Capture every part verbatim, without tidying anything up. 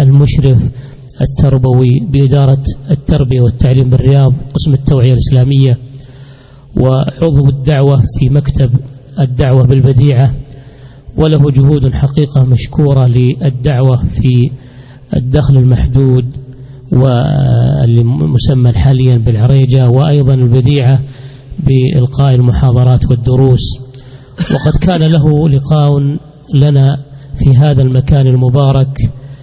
المشرف التربوي بإدارة التربية والتعليم بالرياض قسم التوعية الإسلامية، وعضو الدعوة في مكتب الدعوة بالبديعة، وله جهود حقيقة مشكورة للدعوة في الدخل المحدود والمسمى حاليا بالعريجة، وأيضا البديعة بإلقاء المحاضرات والدروس. وقد كان له لقاء لنا في هذا المكان المبارك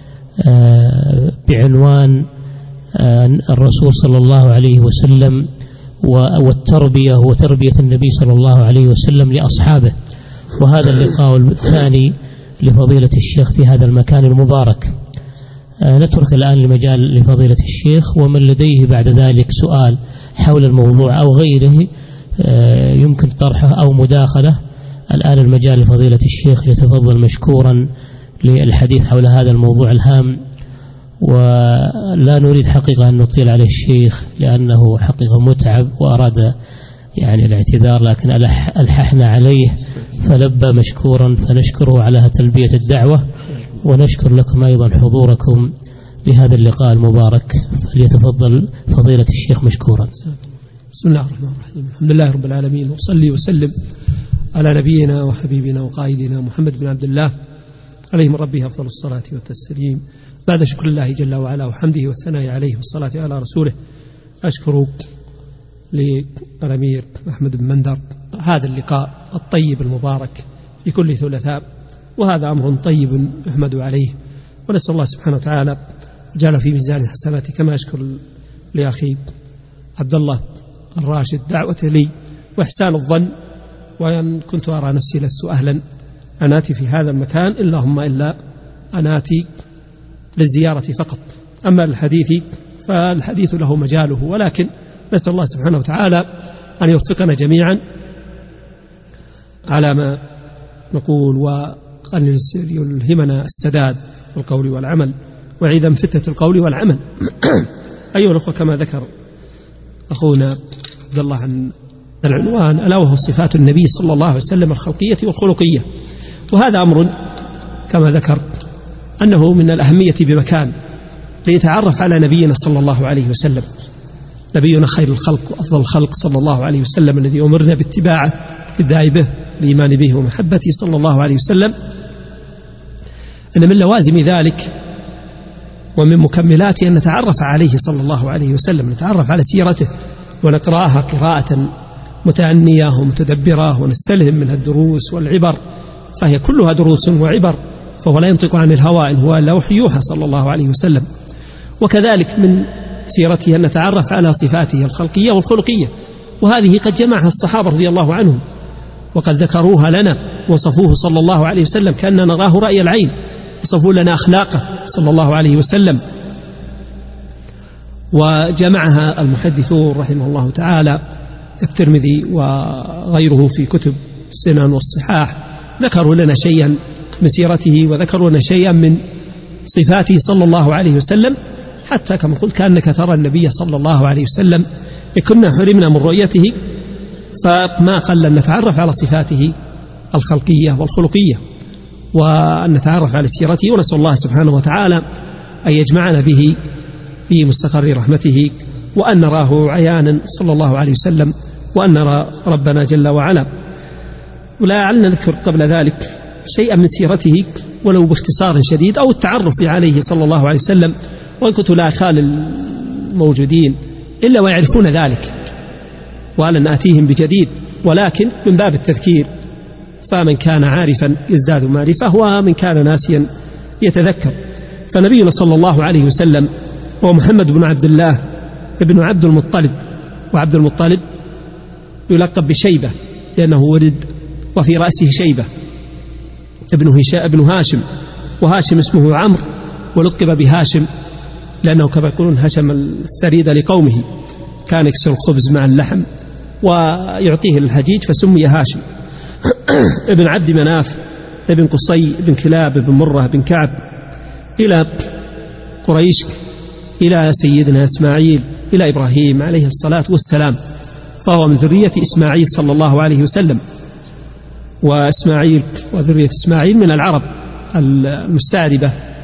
بعنوان الرسول صلى الله عليه وسلم والتربية وتربية النبي صلى الله عليه وسلم لأصحابه، وهذا اللقاء الثاني لفضيلة الشيخ في هذا المكان المبارك. نترك الآن المجال لفضيلة الشيخ، ومن لديه بعد ذلك سؤال حول الموضوع أو غيره يمكن طرحه أو مداخلة. الآن المجال لفضيلة الشيخ، يتفضل مشكورا للحديث حول هذا الموضوع الهام، ولا نريد حقيقة أن نطيل على الشيخ لأنه حقيقة متعب وأراد يعني الاعتذار، لكن ألححنا عليه فلبى مشكورا، فنشكره على تلبية الدعوة، ونشكر لكم أيضا حضوركم لهذا اللقاء المبارك. فليتفضل فضيلة الشيخ مشكورا. بسم الله الرحمن الرحيم. الحمد لله رب العالمين، وصلي وسلم على نبينا وحبيبنا وقائدنا محمد بن عبد الله عليه من ربه أفضل الصلاة والتسليم. بعد شكر الله جل وعلا وحمده والثناء عليه والصلاة على رسوله، أشكر للأمير أحمد بن مندر هذا اللقاء الطيب المبارك في كل ثلاثاء، وهذا أمر طيب يحمد عليه، ونسأل الله سبحانه وتعالى جعل في ميزان حسناته. كما أشكر لأخي عبد الله الراشد دعوة لي وإحسان الظن، وأن كنت أرى نفسي لست أهلا أن آتي في هذا المكان إلا هم إلا أن آتي للزيارة فقط. أما الحديث فالحديث له مجاله، ولكن نسأل الله سبحانه وتعالى أن يوفقنا جميعا على ما نقول، وأن يلهمنا السداد في القول والعمل، وعيدا فتة القول والعمل. أيها الأخوة، كما ذكر أخونا عبد الله عن العنوان، ألا وهو صفات النبي صلى الله عليه وسلم الخلقية والخلقية، وهذا أمر كما ذكر أنه من الأهمية بمكان ليتعرف على نبينا صلى الله عليه وسلم، نبينا خير الخلق وأفضل الخلق صلى الله عليه وسلم، الذي أمرنا باتباعه الابتداء به الإيمان به ومحبته صلى الله عليه وسلم. أن من لوازم ذلك ومن مكملاته أن نتعرف عليه صلى الله عليه وسلم، نتعرف على سيرته ونقرأها قراءة متأنية ومتدبرة، ونستلهم منها الدروس والعبر، فهي كلها دروس وعبر، فهو لا ينطق عن الهوى إن هو إلا وحي يوحى صلى الله عليه وسلم. وكذلك من سيرته أن نتعرف على صفاته الخلقية والخلقية، وهذه قد جمعها الصحابة رضي الله عنهم وقد ذكروها لنا، وصفوه صلى الله عليه وسلم كأننا نراه رأي العين، وصفوا لنا أخلاقه صلى الله عليه وسلم. وجمعها المحدثون رحمه الله تعالى الترمذي وغيره في كتب السنن والصحاح، ذكروا لنا شيئا من سيرته وذكروا لنا شيئا من صفاته صلى الله عليه وسلم، حتى كما قلت كأنك ترى النبي صلى الله عليه وسلم. كنا حرمنا من رؤيته، فما قل أن نتعرف على صفاته الخلقية والخلقية، وأن نتعرف على سيرته، ونسأل الله سبحانه وتعالى أن يجمعنا به في مستقر رحمته، وأن نراه عيانا صلى الله عليه وسلم، وأن نرى ربنا جل وعلا. ولعلنا نذكر قبل ذلك شيئا من سيرته ولو باختصار شديد، أو التعرف عليه صلى الله عليه وسلم، وإن كنت لا أخال الموجودين إلا ويعرفون ذلك ولن آتيهم بجديد، ولكن من باب التذكير، فمن كان عارفا يزداد معرفة، ومن كان ناسيا يتذكر. فنبينا صلى الله عليه وسلم هو محمد بن عبد الله ابن عبد المطلب، وعبد المطلب يلقب بشيبة لأنه ولد وفي رأسه شيبة ابن, ابن هاشم، وهاشم اسمه عمرو، ولقب بهاشم لأنه كما يقولون هشم الثريد لقومه، كان يكسر الخبز مع اللحم ويعطيه الهجيج فسمي هاشم. ابن عبد مناف ابن قصي ابن كلاب ابن مرة ابن كعب إلى قريش، إلى سيدنا إسماعيل، إلى إبراهيم عليه الصلاة والسلام، فهو من ذرية إسماعيل صلى الله عليه وسلم. وإسماعيل وذرية إسماعيل من العرب المستعربة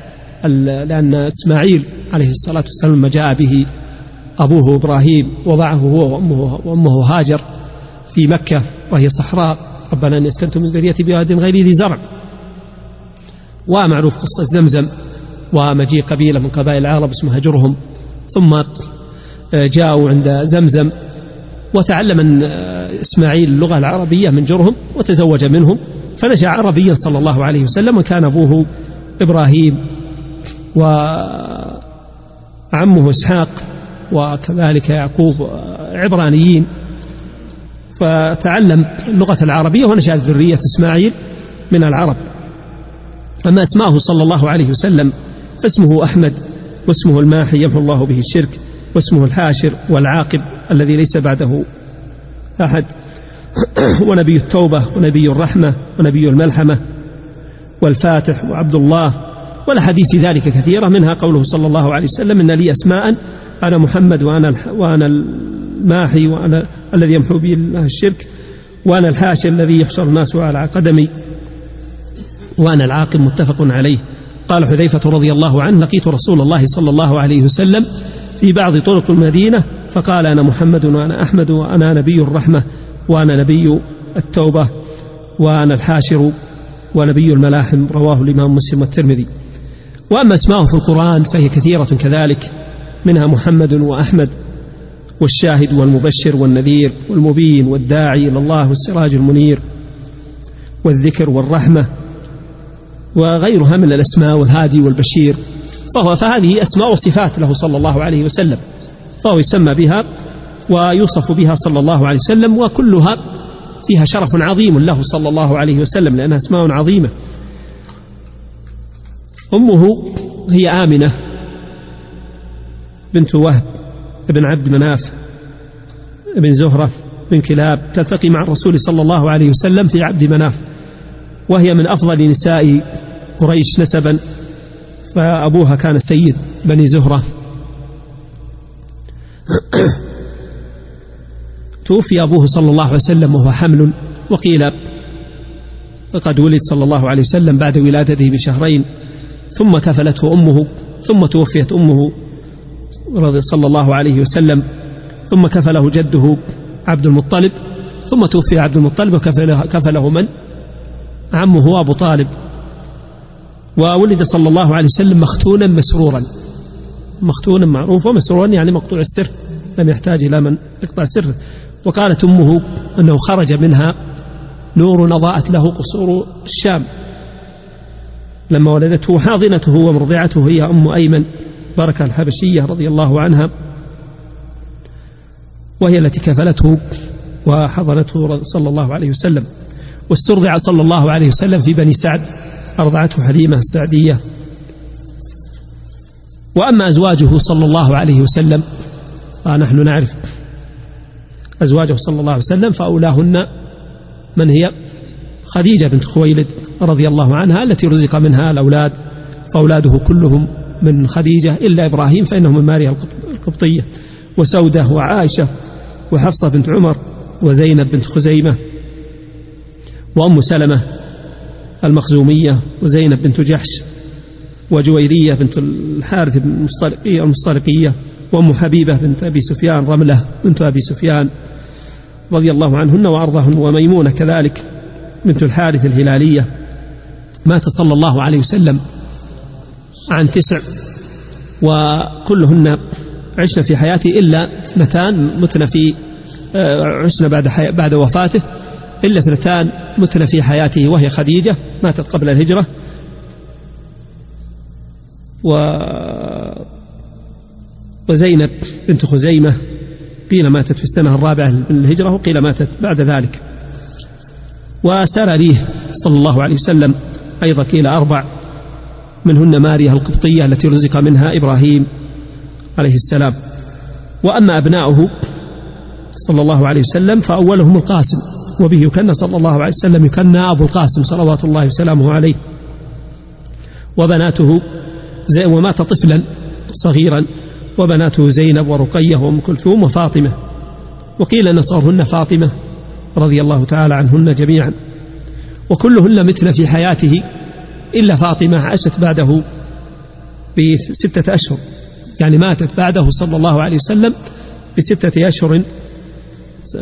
لأن إسماعيل عليه الصلاة والسلام لما جاء به أبوه إبراهيم وضعه هو وأمه, وأمه هاجر في مكة وهي صحراء، ربنا أن يسكنتم من ذريتي بواد غير ذي زرع. ومعروف قصة زمزم ومجيء قبيلة من قبائل العرب اسمها جرهم، ثم جاءوا عند زمزم وتعلم إسماعيل اللغة العربية من جرهم وتزوج منهم فنشأ عربيا صلى الله عليه وسلم، وكان أبوه إبراهيم وعمه إسحاق وكذلك يعقوب عبرانيين، فتعلم اللغة العربية ونشأت ذرية إسماعيل من العرب. أما اسماه صلى الله عليه وسلم فاسمه أحمد، واسمه الماحي يمحو الله به الشرك، واسمه الحاشر والعاقب الذي ليس بعده أحد، ونبي التوبة ونبي الرحمة ونبي الملحمة والفاتح وعبد الله. والحديث ذلك كثيرة، منها قوله صلى الله عليه وسلم إن لي أسماء أنا محمد وأنا, وأنا الماحي وأنا الذي يمحو به الله الشرك، وأنا الحاشر الذي يحشر الناس على قدمي، وأنا العاقب متفق عليه. قال حذيفة رضي الله عنه لقيت رسول الله صلى الله عليه وسلم في بعض طرق المدينة فقال أنا محمد وأنا أحمد وأنا نبي الرحمة وأنا نبي التوبة وأنا الحاشر ونبي الملاحم، رواه الإمام مسلم والترمذي. وأما اسماءه في القرآن فهي كثيرة كذلك، منها محمد وأحمد والشاهد والمبشر والنذير والمبين والداعي إلى الله والسراج المنير والذكر والرحمة وغيرها من الأسماء والهادي والبشير. وهو فهذه أسماء وصفات له صلى الله عليه وسلم، فهو يسمى بها ويوصف بها صلى الله عليه وسلم، وكلها فيها شرف عظيم له صلى الله عليه وسلم لأنها أسماء عظيمة. أمه هي آمنة بنت وهب ابن عبد مناف ابن زهرة بن كلاب، تلتقي مع الرسول صلى الله عليه وسلم في عبد مناف، وهي من أفضل نساء قريش نسبا، فأبوها كان سيد بني زهرة. توفي أبوه صلى الله عليه وسلم وهو حمل، وقيل قد ولد صلى الله عليه وسلم بعد ولادته بشهرين، ثم كفلته أمه، ثم توفيت أمه صلى الله عليه وسلم، ثم كفله جده عبد المطلب، ثم توفي عبد المطلب وكفله كفله من؟ عمه أبو طالب. وولد صلى الله عليه وسلم مختونا مسرورا، مختونا معروف، ومسرورا يعني مقطوع السر، لم يحتاج إلى من يقطع سره. وقالت أمه أنه خرج منها نور أضاءت له قصور الشام لما ولدته. حاضنته ومرضعته هي أم أيمن بركة الحبشية رضي الله عنها، وهي التي كفلته وحضنته صلى الله عليه وسلم. واسترضع صلى الله عليه وسلم في بني سعد، أرضعته حليمة السعدية. وأما أزواجه صلى الله عليه وسلم فنحن نعرف أزواجه صلى الله عليه وسلم، فأولاهن من هي؟ خديجة بنت خويلد رضي الله عنها التي رزق منها الأولاد، فأولاده كلهم من خديجة إلا إبراهيم فإنه من ماريا القبطية، وسودة وعائشة وحفصة بنت عمر وزينب بنت خزيمة وأم سلمة المخزومية وزينب بنت جحش وجويرية بنت الحارث المصطلقية وأم حبيبة بنت أبي سفيان رملة بنت أبي سفيان رضي الله عنهن وأرضاهن، وميمونة كذلك بنت الحارث الهلالية. مات صلى الله عليه وسلم عن تسع، وكلهن عشنا في حياته إلا اثنتان متن في عشنا بعد بعد وفاته، إلا اثنتان متن في حياته، وهي خديجة ماتت قبل الهجرة، و وزينب بنت خزيمة قيل ماتت في السنة الرابعة من الهجرة وقيل ماتت بعد ذلك. وسراريه صلى الله عليه وسلم أيضا قيل أربع، منهن ماريا القبطية التي رزق منها إبراهيم عليه السلام. وأما أبناؤه صلى الله عليه وسلم فأولهم القاسم، وبه يكنى صلى الله عليه وسلم يكنى أبو القاسم صلوات الله وسلامه عليه. وبناته زي ومات طفلا صغيرا، وبناته زينب ورقية وأم كلثوم وفاطمة، وقيل نصرهن فاطمة رضي الله تعالى عنهن جميعا، وكلهن متن في حياته إلا فاطمة عاشت بعده بستة أشهر، يعني ماتت بعده صلى الله عليه وسلم بستة أشهر